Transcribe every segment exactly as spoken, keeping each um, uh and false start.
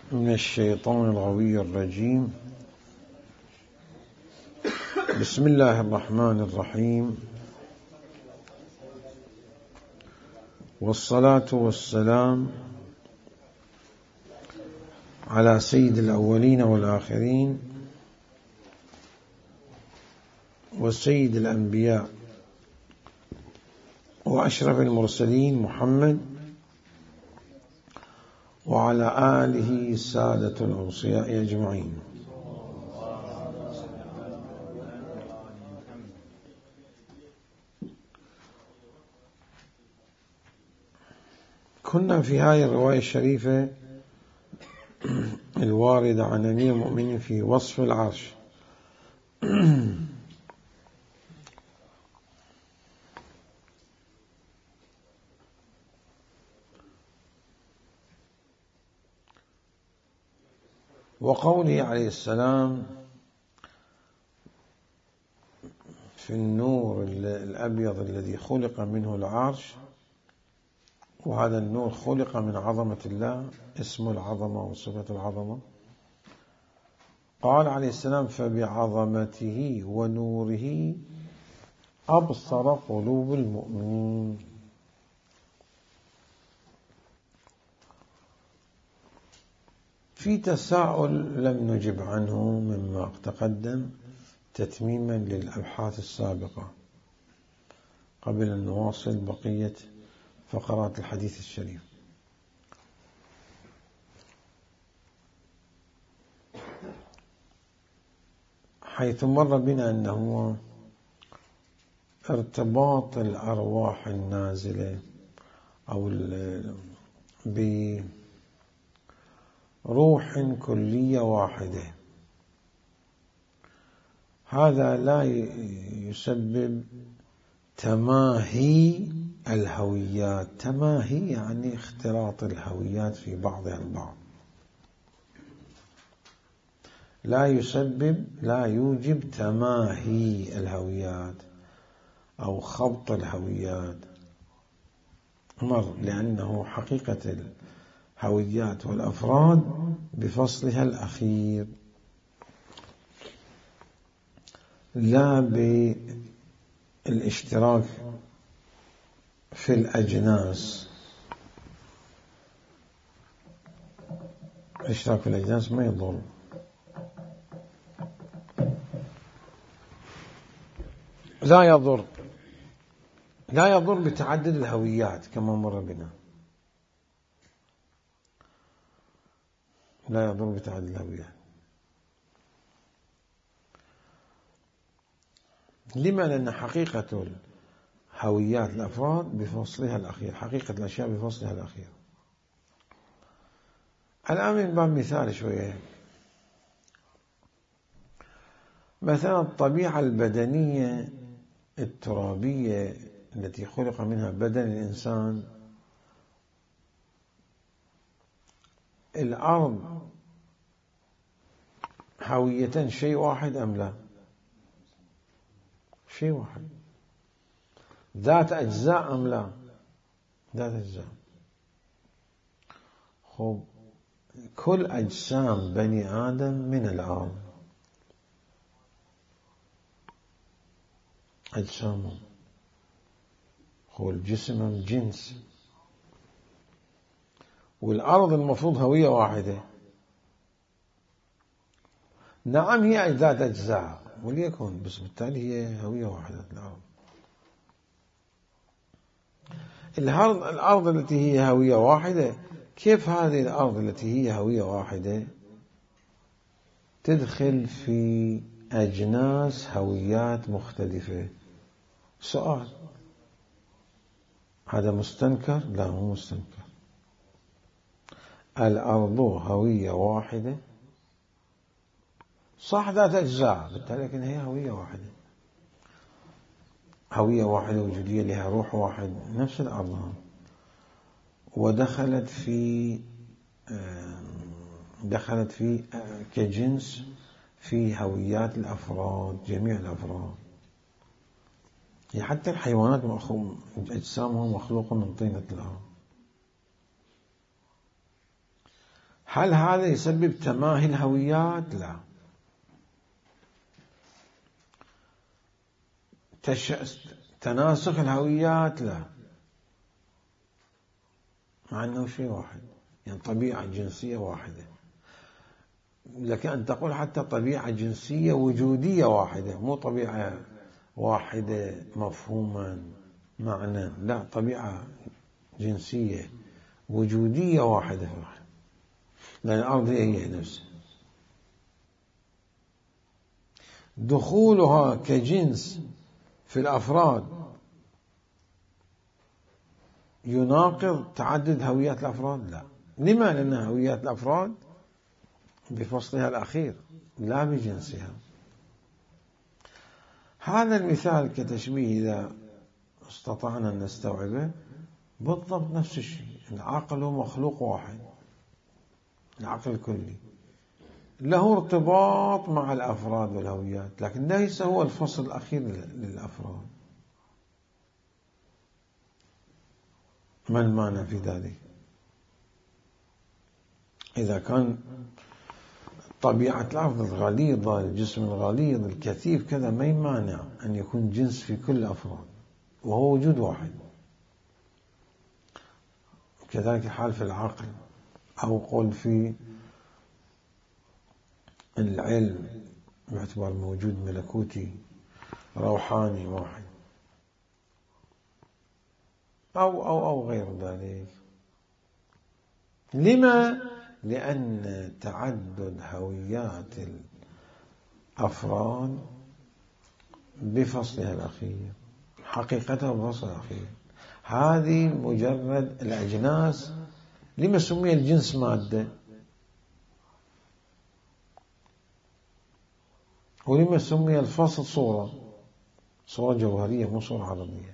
من الشيطان الغوي الرجيم. بسم الله الرحمن الرحيم، والصلاة والسلام على سيد الأولين والآخرين وسيد الأنبياء وأشرف المرسلين محمد وعلى آله السادة الأوصياء أجمعين. كنا في هذه الرواية الشريفة الواردة عن أمير المؤمنين في وصف العرش. وقوله عليه السلام في النور الأبيض الذي خلق منه العرش، وهذا النور خلق من عظمة الله، اسم العظمة وصفة العظمة. قال عليه السلام فبعظمته ونوره أبصر قلوب المؤمنين. في تساؤل لم نجب عنه مما تقدم تتميما للأبحاث السابقة قبل أن نواصل بقية فقرات الحديث الشريف. حيث مر بنا أنه ارتباط الأرواح النازلة أو بروح كلية واحدة، هذا لا يسبب تماهي الهويات. تماهي يعني اختلاط الهويات في بعضها البعض، لا يسبب لا يوجب تماهي الهويات أو خبط الهويات. مر لأنه حقيقة الهويات والأفراد بفصلها الأخير، لا بالاشتراك في الأجناس. الاشتراك في الأجناس ما يضر، لا يضر لا يضر بتعدد الهويات كما مر بنا، لا يضر بتعدد الهويات. لما؟ لأن حقيقة هويات الأفراد بفصلها الأخير، حقيقة الأشياء بفصلها الأخير. الآن من باب مثال شوية، مثلا الطبيعة البدنية الترابية التي خلق منها بدن الإنسان، الأرض هوية شيء واحد أم لا؟ شيء واحد. ذات أجزاء أم لا؟ ذات أجزاء. خب كل أجسام بني آدم من الأرض، أجسامهم، هو الجسم الجنس، والأرض المفروض هوية واحدة. نعم هي ذات أجزاء وليكن، بس بالتالي هي هوية واحدة. الأرض الأرض التي هي هوية واحدة، كيف هذه الأرض التي هي هوية واحدة تدخل في أجناس هويات مختلفة؟ سؤال، هذا مستنكر؟ لا مو مستنكر. الأرض هوية واحدة صح، ذات أجزاء بالتالي، لكن هي هوية واحدة، هوية واحدة وجودية، لها روح واحد، نفس الأرض. ودخلت في دخلت في كجنس في هويات الأفراد، جميع الأفراد. حتى الحيوانات أجسامهم مخلوقة من طينة الأرض. هل هذا يسبب تماهي الهويات؟ لا. تش... تناسخ الهويات؟ لا، مع أنه شيء واحد، يعني طبيعة جنسية واحدة. لك أن تقول حتى طبيعة جنسية وجودية واحدة، مو طبيعة واحدة مفهوما معنى، لا، طبيعة جنسية وجودية واحدة، لأن الأرض هي نفسها. دخولها كجنس في الأفراد يناقض تعدد هويات الأفراد؟ لا. لما؟ لأن هويات الأفراد بفصلها الأخير لا بجنسها. هذا المثال كتشبيه إذا استطعنا أن نستوعبه بالضبط نفس الشيء. العقل هو مخلوق واحد، العقل الكلي له ارتباط مع الأفراد والهويات، لكن ليس هو الفصل الأخير للأفراد. ما المعنى في ذلك؟ إذا كان طبيعة الأرض الغليظة، الجسم الغليظ الكثيف كذا، ما يمانع أن يكون جنس في كل الأفراد وهو وجود واحد. كذلك الحال في العقل، أو قل في العلم باعتبار موجود ملكوتي روحاني واحد، أو أو أو غير ذلك. لما؟ لأن تعدد هويات الأفراد بفصلها الأخير، حقيقتها بفصل الأخير. هذه مجرد الأجناس. لما سمي الجنس مادة؟ ولما سمي الفصل صورة؟ صورة جوهرية مو صورة عرضية.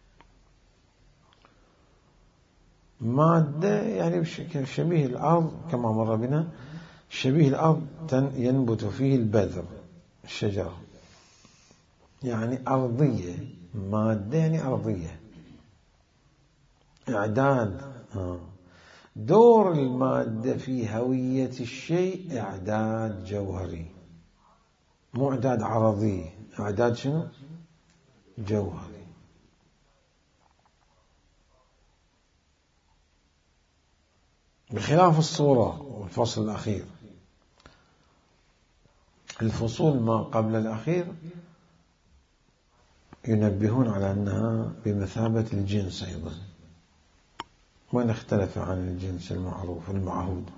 مادة يعني شبيه الأرض كما مر بنا، شبيه الأرض ينبت فيه البذر، الشجرة، يعني أرضية. مادة يعني أرضية، إعداد. دور المادة في هوية الشيء إعداد جوهري، مو إعداد عرضي. إعداد شنو؟ جوهري. بخلاف الصورة والفصل الأخير. الفصول ما قبل الأخير ينبهون على أنها بمثابة الجنس أيضا، وإن اختلف عن الجنس المعروف المعهود.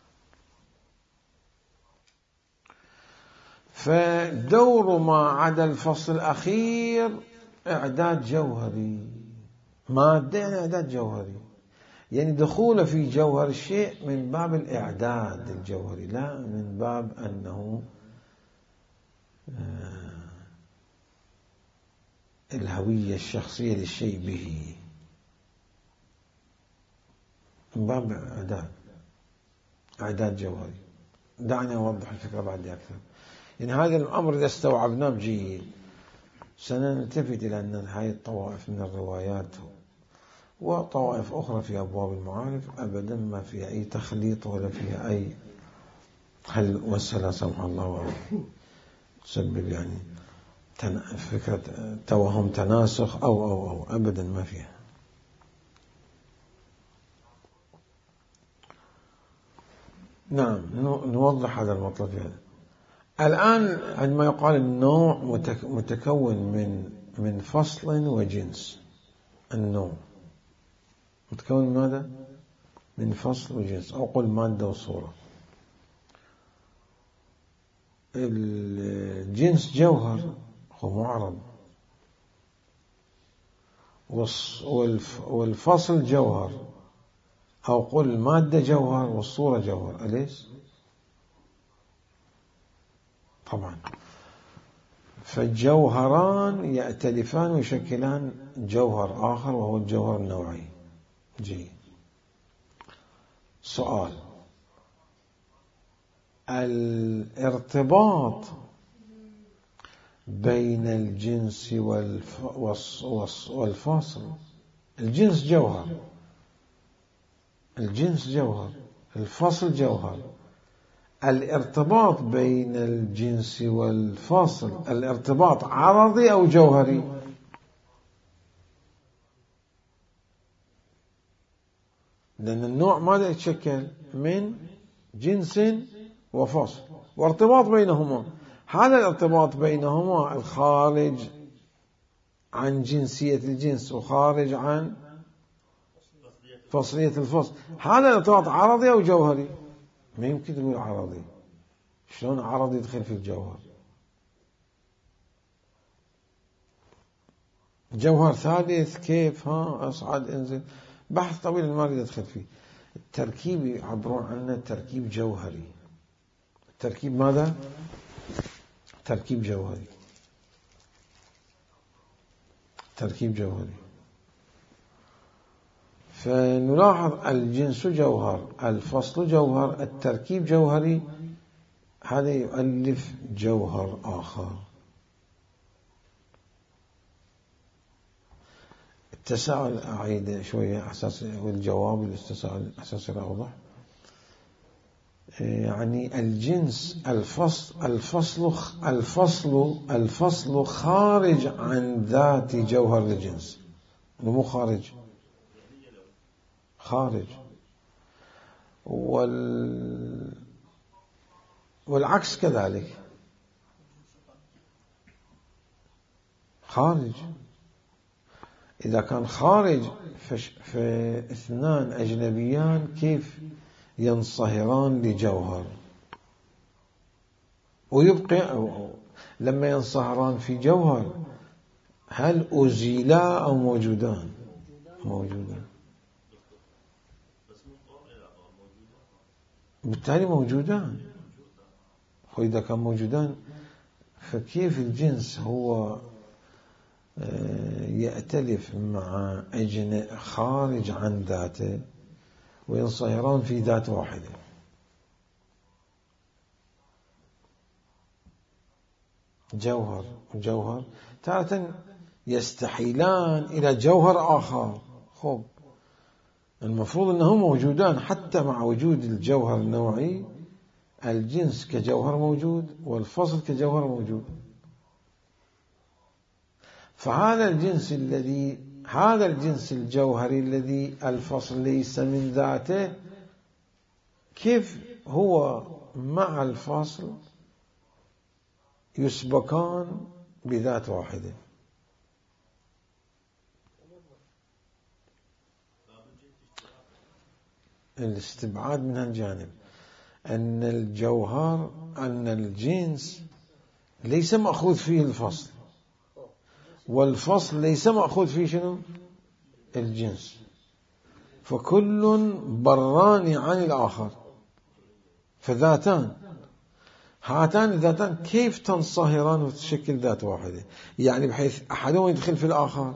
فدور ما عدا الفصل الأخير إعداد جوهري. مادة يعني إعداد جوهري، يعني دخول في جوهر الشيء من باب الإعداد الجوهري، لا من باب أنه الهوية الشخصية للشيء به، من باب إعداد إعداد جوهري. دعني أوضح الفكرة بعد أكثر. يعني هذا الأمر إذا استوعبناه جيد سنلتفت إلى أن هذه الطوائف من الروايات وطوائف أخرى في أبواب المعارف أبدا ما فيها أي تخليط ولا فيها أي هل وسلا سمح الله تسبب يعني فكرة توهم تناسخ أو أو أو أبدا ما فيها. نعم، نوضح هذا المطلب هذا. الآن عندما يقال النوع متكون من من فصل وجنس، النوع متكون من ماذا؟ من فصل وجنس، أو قل مادة وصورة. الجنس جوهر هو معرض، والفصل جوهر، أو قل المادة جوهر والصورة جوهر. أليس؟ طبعا. فالجوهران يأتلفان ويشكلان جوهر آخر وهو الجوهر النوعي. جيد. سؤال: الارتباط بين الجنس والفاصل. الجنس جوهر، الجنس جوهر الفصل جوهر. الارتباط بين الجنس والفصل الارتباط عرضي أو جوهري؟ لأن النوع ماذا يتشكل؟ من جنس وفصل وارتباط بينهما. هذا الارتباط بينهما الخارج عن جنسية الجنس وخارج عن فصلية الفصل، هذا الارتباط عرضي أو جوهري؟ ما يمكن تقول عرضي. شلون عرضي يدخل في الجوهر؟ جوهر ثالث كيف؟ ها أصعد انزل، بحث طويل ما أريد أدخل فيه. التركيب يعبرون عنه تركيب جوهري. التركيب ماذا؟ تركيب جوهري. تركيب جوهري. فنلاحظ الجنس جوهر، الفصل جوهر، التركيب جوهري، هذا يؤلف جوهر آخر. التساؤل أعيد شوية أساس والجواب للتساؤل أساس أوضح. يعني الجنس الفصل الفصل الفصل الفصل خارج عن ذات جوهر الجنس، مو خارج، خارج. وال والعكس كذلك، خارج. إذا كان خارج فاثنان أجنبيان كيف ينصهران لجوهر ويبقى لما ينصهران في جوهر هل أزيلا أو موجودان؟ موجودان، بالتالي موجودان. وإذا كان موجودان فكيف الجنس هو يأتلف مع أجنة خارج عن ذاته وينصهران في ذات واحدة؟ جوهر جوهر تارة يستحيلان إلى جوهر آخر. خب المفروض أنهم موجودان حتى مع وجود الجوهر النوعي، الجنس كجوهر موجود والفصل كجوهر موجود. فهذا الجنس الذي هذا الجنس الجوهري الذي الفصل ليس من ذاته كيف هو مع الفصل يسبقان بذات واحدة؟ الاستبعاد من هالجانب أن الجوهر أن الجنس ليس مأخوذ فيه الفصل والفصل ليس مأخوذ فيه شنو؟ الجنس، فكل بران عن الآخر. فذاتان هاتان الذاتان كيف تنصهران وتشكل ذات واحدة؟ يعني بحيث أحدهم يدخل في الآخر،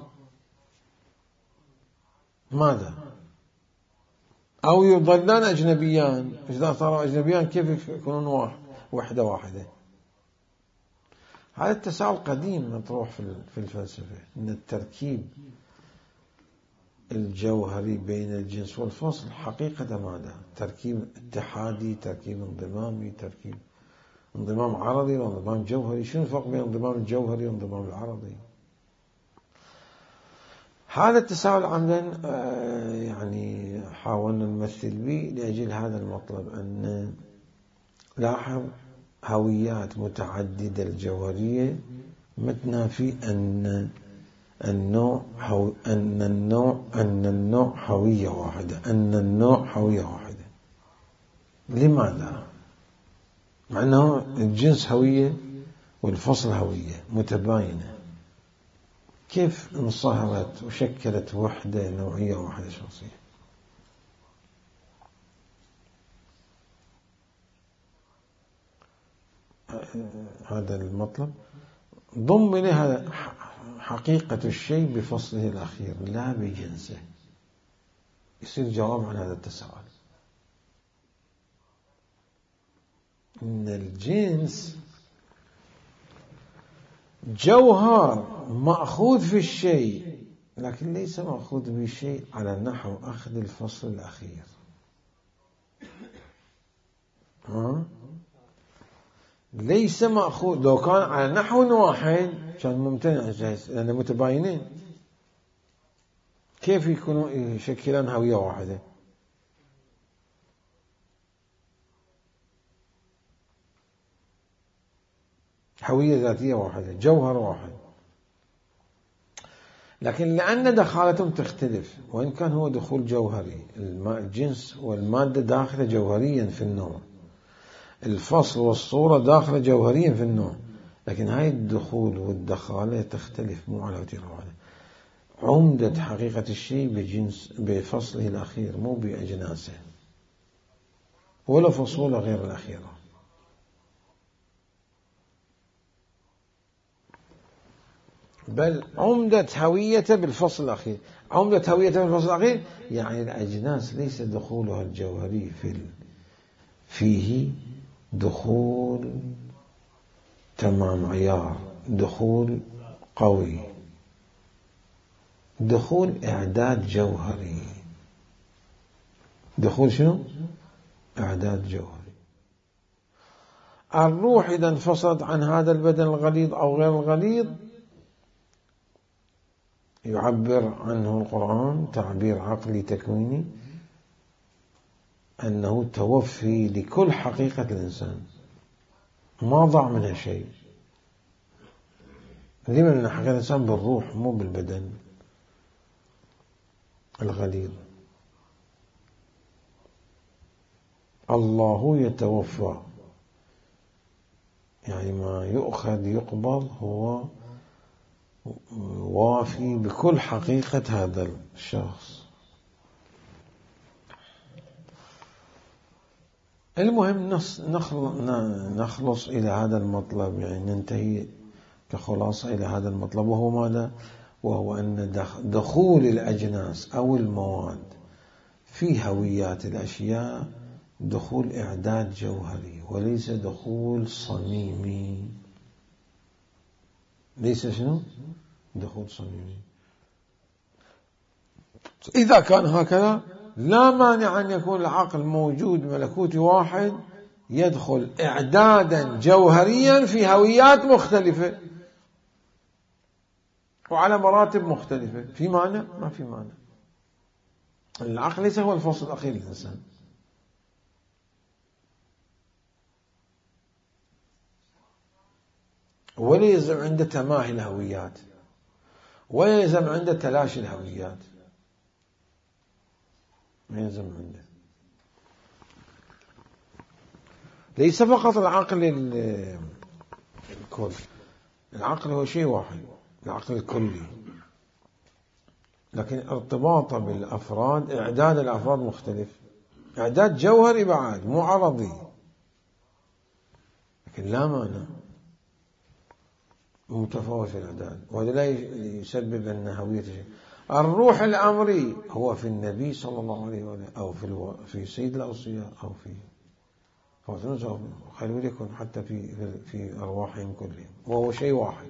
ماذا؟ أو يضلان أجنبيان. إذا صاروا أجنبيان كيف يكونون واحد وحدة واحدة؟ هذا التساؤل قديم مطروح في الفلسفة، أن التركيب الجوهري بين الجنس والفصل حقيقة ماذا؟ تركيب اتحادي، تركيب انضمامي، تركيب انضمام عرضي وانضمام جوهري. شنو الفرق بين انضمام الجوهري وانضمام العرضي؟ هذا التساؤل عمدا يعني حاولنا نمثل به لأجل هذا المطلب، أن لاحظ هويات متعددة الجوهرية متنافي أن النوع هو أن النوع أن النوع هوية واحدة أن النوع هوية واحدة. لماذا؟ مع أنه الجنس هوية والفصل هوية متباينة، كيف انصهرت وشكلت وحدة نوعية واحدة شخصية؟ هذا المطلب ضم إليها حقيقة الشيء بفصله الأخير لا بجنسه. يصير جواب عن هذا التساؤل. إن الجنس جوهر مأخوذ في الشيء لكن ليس مأخوذ بالشيء على نحو أخذ الفصل الأخير. ليس مأخوذ. لو كان على نحو واحد كان ممتنع جاهز لأنه متباينين، كيف يكونوا يشكلان هوية واحدة؟ هوية ذاتية واحدة، جوهر واحد، لكن لأن دخالتهم تختلف، وإن كان هو دخول جوهري، الجنس والمادة داخلة جوهريا في النوع، الفصل والصورة داخلة جوهريا في النوع، لكن هاي الدخول والدخالة تختلف، مو على وتيرة واحدة. عمدة حقيقة الشيء بجنس بفصله الأخير، مو بأجناسه ولا فصوله غير الأخيرة. بل عمدة هويته بالفصل الأخير. عمدة هويته بالفصل الأخير يعني الأجناس ليس دخولها الجوهري في فيه دخول تمام عيار، دخول قوي، دخول إعداد جوهري. دخول شنو؟ إعداد جوهري. الروح إذا انفصلت عن هذا البدن الغليظ أو غير الغليظ يعبر عنه القرآن تعبير عقلي تكويني أنه توفي لكل حقيقة الإنسان، ما ضاع منها شيء. لمن حقيقة الإنسان بالروح مو بالبدن الغليظ. الله يتوفى يعني ما يؤخذ يقبض هو وافي بكل حقيقة هذا الشخص. المهم نخلص إلى هذا المطلب، يعني ننتهي كخلاصة إلى هذا المطلب، وهو ماذا؟ وهو أن دخول الأجناس أو المواد في هويات الأشياء دخول إعداد جوهري وليس دخول صميمي. ليس شنو؟ دخول صميمي. إذا كان هكذا لا مانع أن يكون العقل موجود ملكوتي واحد يدخل إعدادا جوهريا في هويات مختلفة وعلى مراتب مختلفة. في معنى؟ ما في معنى. العقل ليس هو الفصل الأخير للإنسان. ولا يلزم عنده تماهي الهويات، ولا يلزم عنده تلاشي الهويات، ما يلزم عنده. ليس فقط العقل الكل، العقل هو شيء واحد، العقل الكلي، لكن ارتباطه بالأفراد، إعداد الأفراد مختلف، إعداد جوهري بعد مو عرضي، لكن لا مانع متفاوت في الإعداد، وهذا لا يسبب أن هوية شيء. الروح الأمري هو في النبي صلى الله عليه وسلم أو في الو... في سيد الأوصياء أو في خلوا لكم حتى في في أرواحهم كلهم، وهو شيء واحد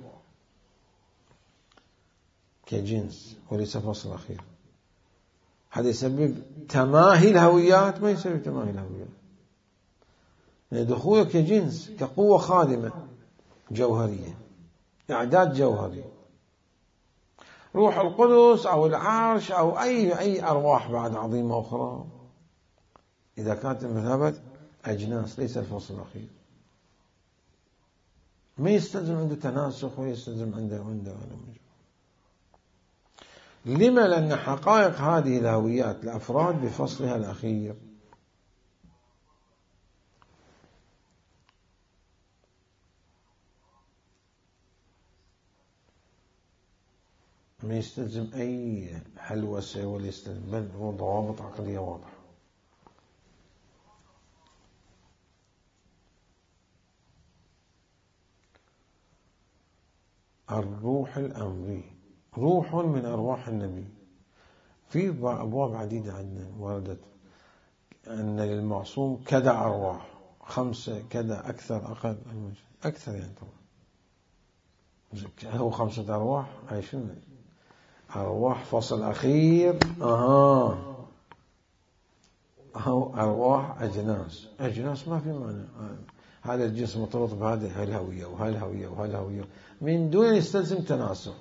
كجنس وليس فصل أخير. هذا يسبب تماهي الهويات؟ ما يسبب تماهي الهويات، يعني دخوله كجنس كقوة خادمة جوهرية، إعداد جوهري. روح القدس أو العرش أو أي أي أرواح بعد عظيمة أخرى إذا كانت بمثابة أجناس ليس الفصل الأخير، ما يستلزم عنده تناسخ ويستلزم عنده عنده عنده لما؟ لأن حقائق هذه الهويات الأفراد بفصلها الأخير. ما يستلزم أي هلوسة ولا يستلزم، بل هو ضوابط عقلية واضحة. الروح الأمري روح من أرواح النبي. في أبواب عديدة عندنا وردت أن للمعصوم كذا أرواح، خمسة كذا، أكثر أقل أكثر، يعني طبعا هو خمسة أرواح. هاي شنو؟ أرواح فصل أخير، أها أو أرواح أجناس. أجناس ما في معنى، هذا الجنس مرتبط بهذه الهوية وهالهوية وهالهوية من دون أن يستلزم تناسق،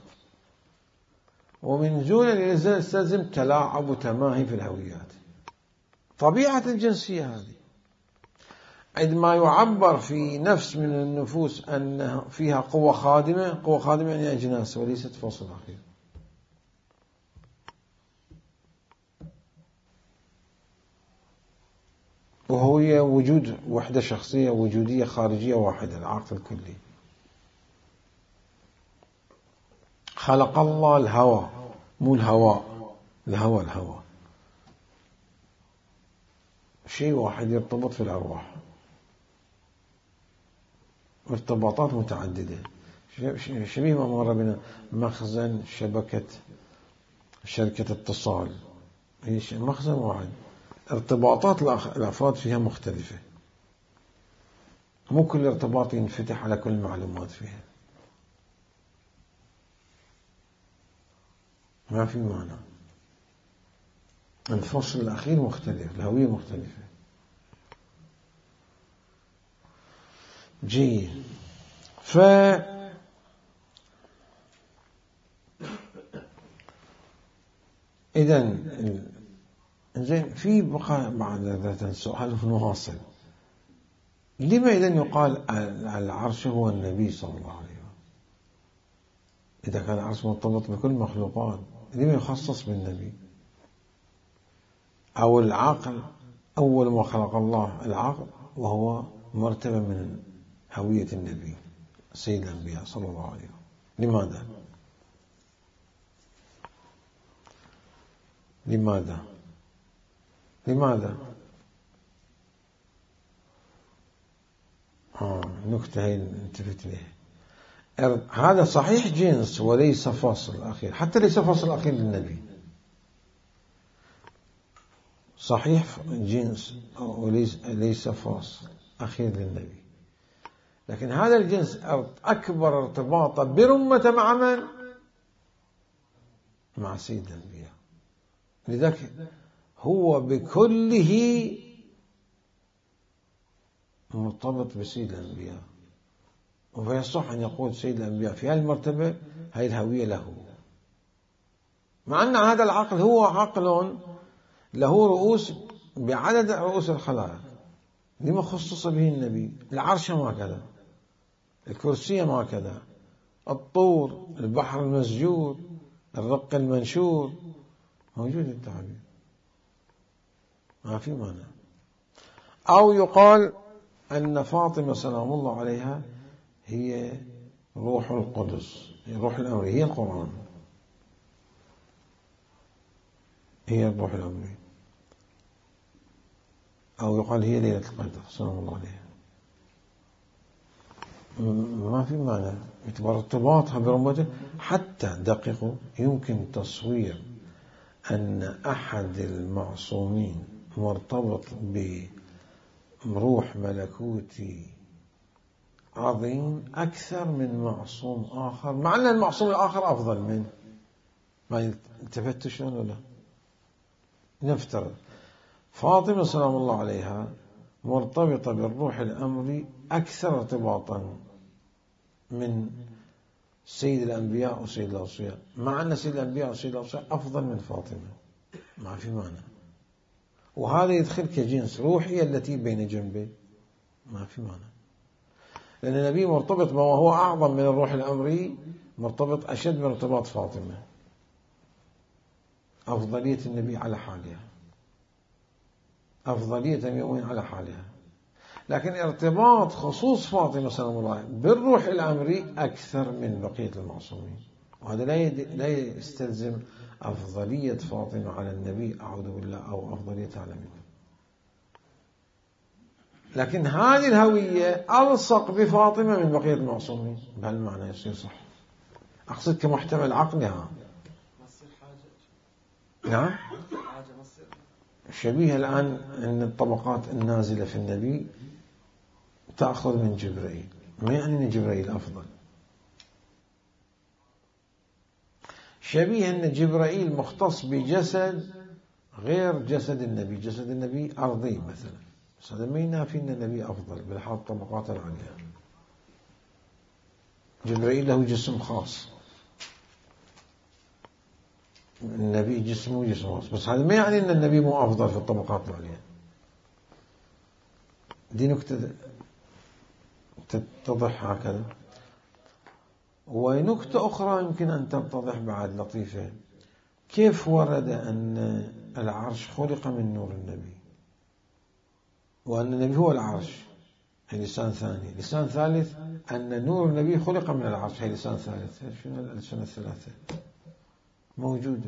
ومن دون أن يستلزم تلاعب وتماهي في الهويات. طبيعة الجنسية هذه عندما يعبر في نفس من النفوس أن فيها قوة خادمة، قوة خادمة يعني أجناس وليست فصل أخير. وهي وجود وحدة شخصية وجودية خارجية واحدة، العقل الكلي. خلق الله الهوى، مو الهواء، الهوى الهوى شيء واحد يرتبط في الأرواح، ارتباطات متعددة، شبيه ما مر بنا مخزن شبكة شركة اتصال، هي مخزن واحد، ارتباطات الأفراد فيها مختلفة، مو كل ارتباط ينفتح على كل المعلومات فيها، ما في معنى. الفصل الأخير مختلف، الهوية مختلفة. جيد. ف إذن زين في بقى بعد ذات سؤال نواصل. لما إذن يقال العرش هو النبي صلى الله عليه وسلم؟ إذا كان العرش مرتبط بكل المخلوقات لما يخصص بالنبي؟ أو العقل أول ما خلق الله العقل وهو مرتبة من هوية النبي سيد الأنبياء صلى الله عليه وسلم. لماذا؟ لماذا؟ لماذا؟ آه نكتة هي انتبهت لها. هذا صحيح جنس وليس فاصل أخير، حتى ليس فاصل أخير للنبي. صحيح جنس وليس ليس فاصل أخير للنبي، لكن هذا الجنس أكبر ارتباطا برمة مع من؟ مع سيد الأنبياء. لذلك هو بكله مرتبط بسيد الأنبياء، وفيصح أن يقول سيد الأنبياء في هذه المرتبة هذه الهوية له، مع أن هذا العقل هو عقل له رؤوس بعدد رؤوس الخلائق. لما خصص به النبي؟ العرش ما كذا، الكرسي ما كذا، الطور، البحر المسجور، الرق المنشور، موجود التعبير، ما في معنى. أو يقال أن فاطمة سلام الله عليها هي روح القدس، هي روح الأمر، هي القرآن، هي الروح الأمر. أو يقال هي ليلة القدر سلام الله عليها، ما في معنى باعتبار ارتباطها برمته. حتى دقيقوا يمكن تصوير أن أحد المعصومين مرتبط بروح ملكوتي عظيم أكثر من معصوم آخر، مع أن المعصوم الآخر أفضل منه. ما انتبهت شلون ولا؟ نفترض فاطمة سلام الله عليها مرتبطة بالروح الأمري أكثر ارتباطا من سيد الأنبياء وسيد الأوصياء، مع أن سيد الأنبياء وسيد الأوصياء أفضل من فاطمة، ما في معنى. وهذا يدخل كجنس روحي التي بين جنبه، ما في معنى، لأن النبي مرتبط بما هو أعظم من الروح الأمري، مرتبط أشد من ارتباط فاطمة. أفضلية النبي على حالها، أفضلية المؤمن على حالها، لكن ارتباط خصوص فاطمة سلام الله بالروح الأمري أكثر من بقية المعصومين، وهذا لا يستلزم أفضلية فاطمة على النبي أعوذ بالله أو أفضلية على منه. لكن هذه الهوية ألصق بفاطمة من بقية المعصومين، بهالمعنى يصير صح. أقصد كمحتمل عقلي. ها نعم شبيه الآن أن الطبقات النازلة في النبي تأخذ من جبرائيل، ما يعني أن جبرائيل أفضل. شبيه أن جبرائيل مختص بجسد غير جسد النبي، جسد النبي أرضي مثلا هذا ما ينافي أن النبي أفضل بالحال طبقات العليا. جبريل له جسم خاص، النبي جسمه جسم خاص، بس هذا ما يعني أن النبي مو أفضل في الطبقات العليا. دي نكتة تتضح هكذا. ونكتة أخرى يمكن أن تتضح بعد لطيفة، كيف ورد أن العرش خلق من نور النبي، وأن النبي هو العرش، هي لسان ثاني. لسان ثالث أن نور النبي خلق من العرش، هي لسان ثالث. شنو الألسنة الثلاثة موجودة؟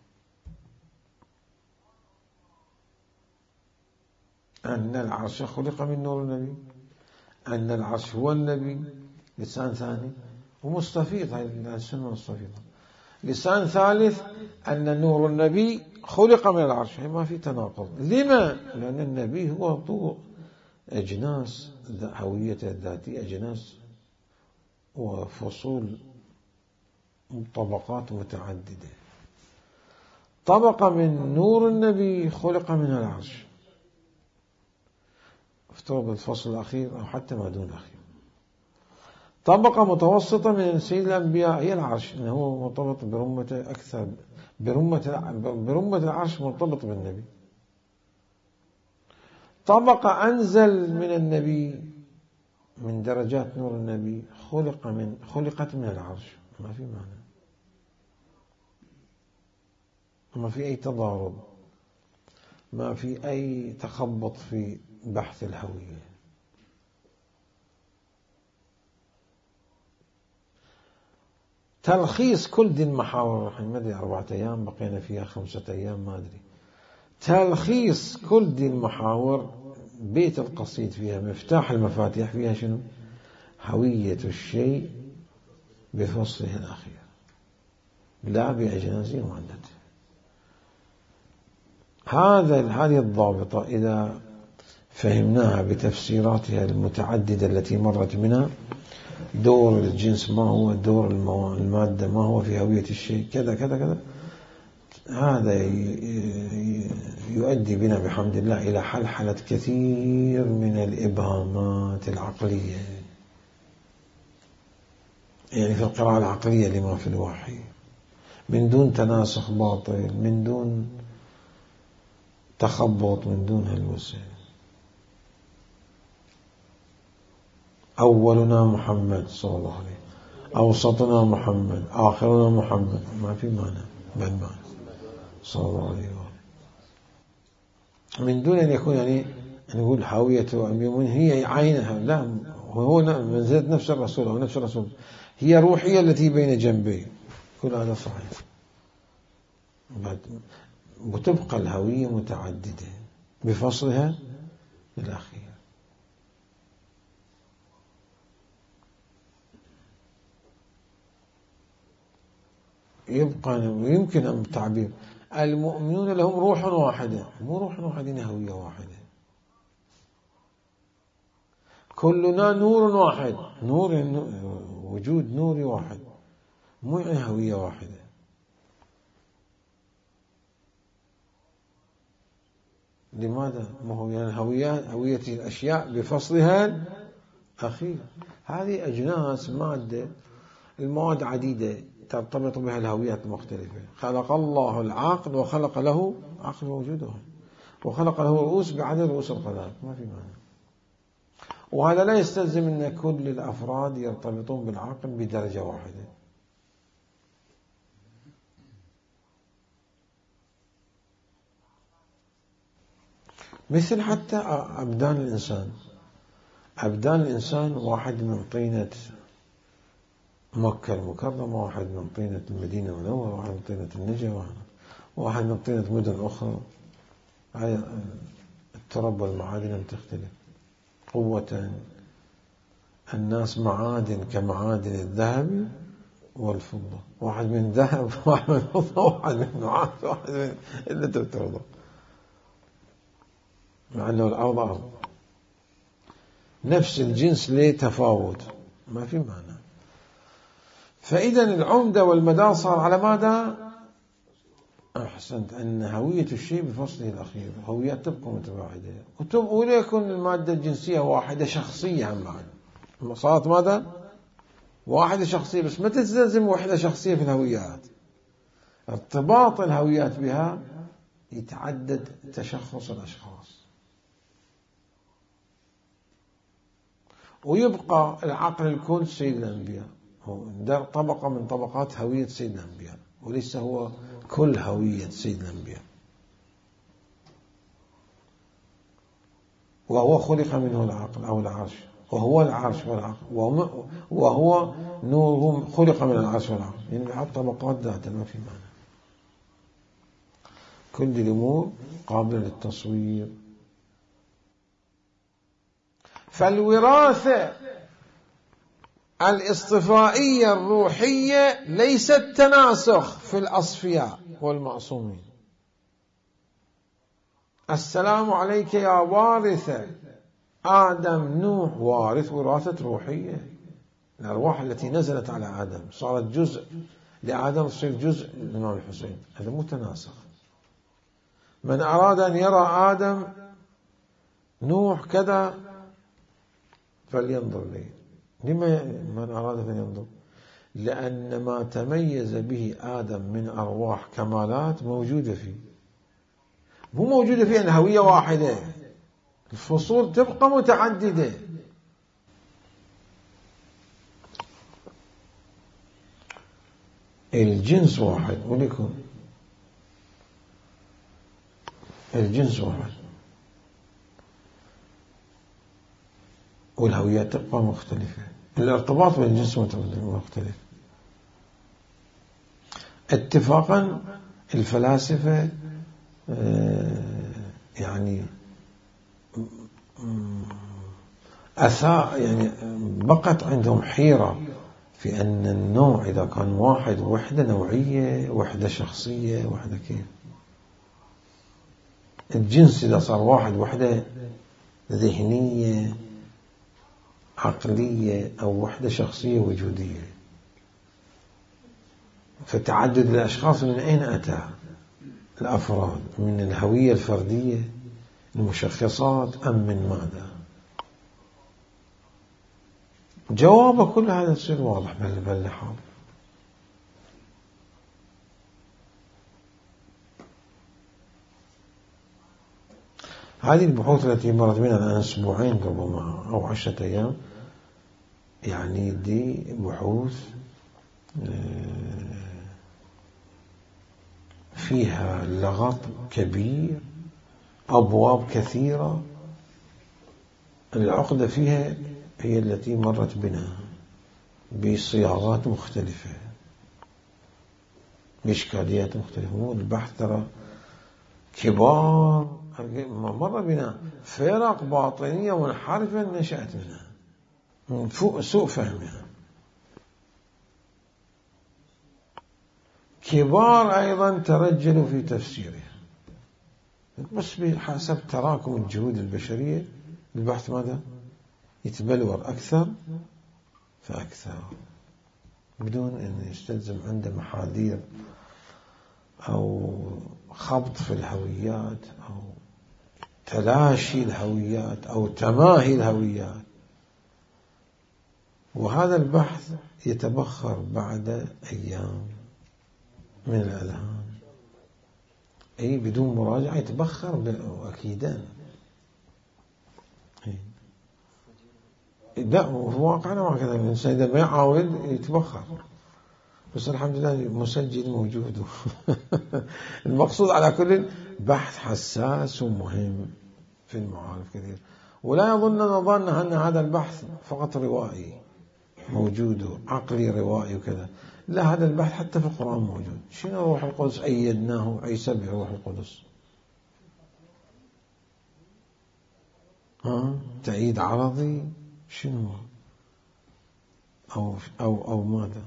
أن العرش خلق من نور النبي، أن العرش هو النبي، لسان ثاني. ومستفيض، هاي الألسنة مستفيضة. لسان ثالث أن نور النبي خلق من العرش، هي ما في تناقض. لما؟ لأن النبي هو ضوء أجناس هويته الذاتية، أجناس وفصول طبقات متعددة. طبقة من نور النبي خلق من العرش، افترض الفصل الأخير أو حتى ما دون الأخير. طبقة متوسطة من سيد الأنبياء هي العرش، إنه هو مرتبط برمته أكثر، برمة برمة العرش مرتبط بالنبي. طبقة أنزل من النبي من درجات نور النبي خلق من خلقت من العرش، ما في معنى، ما في أي تضارب، ما في أي تخبط في بحث الهوية. تلخيص كل دي المحاور، ما أدري أربعة أيام بقينا فيها، خمسة أيام ما أدري. تلخيص كل دي المحاور، بيت القصيد فيها مفتاح المفاتيح، فيها شنو؟ هوية الشيء بفصله الأخير، لا بأجناسه ومعدته. هذا هذه الضابطة إذا فهمناها بتفسيراتها المتعددة التي مرت منها، دور الجنس ما هو، دور المادة ما هو في هوية الشيء، كذا كذا كذا، هذا يؤدي بنا بحمد الله إلى حلحلة كثير من الإبهامات العقلية، يعني في القراءة العقلية لما في الوحي، من دون تناسخ باطل، من دون تخبط، من دون هلوسة. أولنا محمد صلى الله عليه، أوسطنا محمد، آخرنا محمد، ما في معنى بل معنى صلى الله عليه وسلم، من دون أن يكون يعني نقول هوية من هي عينها، لا، هو منزلة نفس الرسول أو نفس الرسول، هي روحية التي بين جنبيه، كل هذا صحيح. وتبقى الهوية متعددة بفصلها الأخير. يبقى يمكن أن تعبير المؤمنون لهم روح واحدة، مو روح واحدة، هوية واحدة. كلنا نور واحد، نور وجود نوري واحد، مو يعني هوية واحدة. لماذا؟ ما هو يعني هوية هوية الأشياء بفصلها أخير. هذه أجناس مادة، المواد عديدة ترتبط بها الهويات المختلفة. خلق الله العقل وخلق له عقل وجوده، وخلق له رؤوس بعدد رؤوس الخلائق، ما في معنى. وهذا لا يستلزم أن كل الأفراد يرتبطون بالعقل بدرجة واحدة. مثل حتى أبدان الإنسان، أبدان الإنسان واحد من طينة مكة المكرمة، واحد من طينة المدينة المنورة، واحد من طينة النجا، واحد من طينة مدن أخرى. هاي التراب والمعادن تختلف قوة. الناس معادن كمعادن الذهب والفضة، واحد من ذهب، واحد من فضة، واحد من نحاس، واحد من اللي تفترضه، مع أنه الأرض أرض، نفس الجنس ليه تفاوت، ما في معنى. فإذا العمدة والمدار صار على ماذا؟ أحسنت، أن هوية الشيء بفصله الأخير، هويات تبقى متباعدة، ولا يكون المادة الجنسية واحدة شخصية هم بعد، صارت ماذا؟ واحدة شخصية، بس ما تستلزم واحدة شخصية في الهويات، ارتباط الهويات بها يتعدد تشخص الأشخاص، ويبقى العقل الكل سيد الأنبياء، هو طبقة من طبقات هوية سيد الأنبياء، وليس هو كل هوية سيد الأنبياء، وهو خلق منه العقل أو العرش، وهو العرش والعقل، وهو نور خلق من العرش والعقل، يعني بحط طبقات ذات ما في معنى. كل الأمور قابلة للتصوير. فالوراثة الاصطفائية الروحية ليست تناسخ في الأصفياء والمعصومين. السلام عليك يا وارثة آدم نوح، وارث وراثة روحية، الأرواح التي نزلت على آدم صارت جزء لآدم، تصير جزء للإمام الحسين، هذا متناسخ. من أراد أن يرى آدم نوح كذا فلينظر لي. لما من أراد أن ينظر؟ لأن ما تميز به آدم من أرواح كمالات موجودة فيه، مو موجودة فيه أن هوية واحدة، الفصول تبقى متعددة. الجنس واحد ولكم الجنس واحد، والهويات تبقى مختلفة، الارتباط بين الجنس مختلف. اتفاقا الفلاسفة يعني أثار، يعني بقت عندهم حيرة في أن النوع إذا كان واحد وحدة نوعية، وحدة شخصية، وحدة كيف. الجنس إذا صار واحد وحدة ذهنية عقلية، أو وحدة شخصية وجودية. فتعدد الأشخاص من أين أتى؟ الأفراد من الهوية الفردية المشخصات أم من ماذا؟ جواب كل هذا يصير واضح باللحاظ. هذه البحوث التي مرت بنا الآن أسبوعين ربما أو عشرة أيام، يعني دي بحوث فيها لغط كبير، أبواب كثيرة، العقدة فيها هي التي مرت بنا بصياغات مختلفة، بإشكاليات مختلفة. مو البحث ترى كبار مر بنا فرق باطنية منحرفة نشأت منها من فوق سوء فهمها، كبار أيضا ترجلوا في تفسيرها، بس بحسب تراكم الجهود البشرية البحث ماذا؟ يتبلور أكثر فأكثر، بدون أن يستلزم عنده محاذير أو خبط في الهويات أو تلاشي الهويات أو تماهي الهويات. وهذا البحث يتبخر بعد أيام من الأذهان، أي بدون مراجعة يتبخر أكيدا. لا، واقعنا ما كذا، الإنسان إذا ما يعاود يتبخر، بس الحمد لله مسجل موجود. المقصود على كل بحث حساس ومهم في المعارف كثير، ولا يظننا ظن أن هذا البحث فقط روائي موجود عقلي روائي وكذا، لا، هذا البحث حتى في القرآن موجود. شنو روح القدس أيدناه، عيسى بروح القدس، ها تأييد عرضي شنو أو أو أو ماذا؟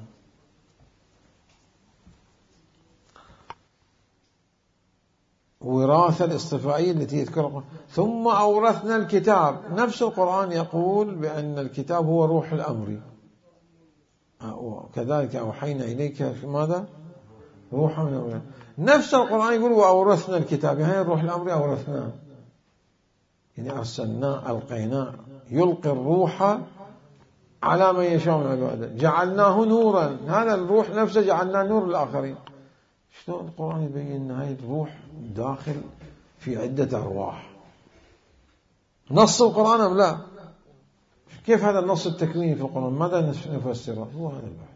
وراثة الاصطفائية التي يذكرها. ثم أورثنا الكتاب، نفس القرآن يقول بأن الكتاب هو روح الأمر، كذلك أوحينا إليك في ماذا؟ روحا من أمرنا. نفس القرآن يقول وأورثنا الكتاب، هاي الروح الأمري أورثناه، يعني أرسلنا ألقينا، يلقي الروح على من يشاء من عباده، جعلناه نورا، هذا الروح نفسه جعلناه نور للآخرين. شلون القرآن يبين أن هاي الروح داخل في عدة أرواح؟ نص القرآن أم لا؟ كيف هذا النص التكويني في القرآن؟ ماذا نفسره؟ هو هذا البحث.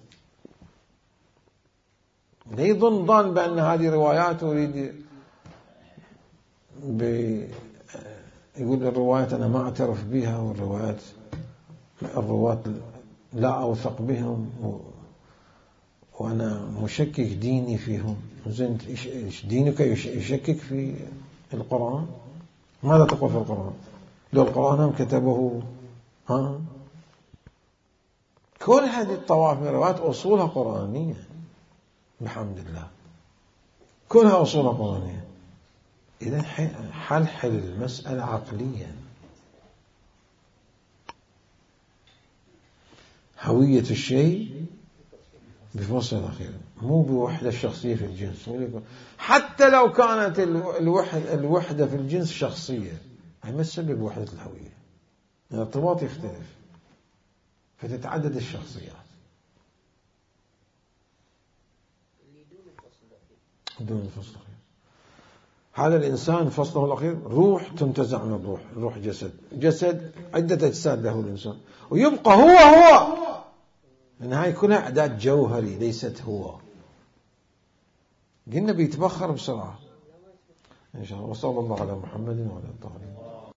لا يظن ظن بأن هذه روايات ويريد ب... يقول الروايات أنا ما أعترف بها، والروايات الرواة لا أوثق بهم و... وأنا مشكك ديني فيهم. زين دينك يشكك في القرآن؟ ماذا تقول في القرآن؟ لو القرآن هم كتبه ها؟ كل هذه الطوائف من الروايات أصولها قرآنية بحمد الله، كلها أصولها قرآنية. إذا حل حل المسألة عقليا. هوية الشيء بفصل الأخير، مو بوحدة الشخصية في الجنس. حتى لو كانت الوحدة, الوحدة في الجنس شخصية، هي ما تسبب وحدة الهوية، الارتباط يختلف فتتعدد الشخصيات دون الفصل الأخير. هذا الإنسان فصله الأخير روح تنتزع من الروح، الروح جسد، جسد عدة أجساد له الإنسان، ويبقى هو هو. إن هاي كلها أعداد جوهري ليست هو. قلنا بيتبخر بسرعة إن شاء الله. وصلى الله على محمد وعلى الطاهرين.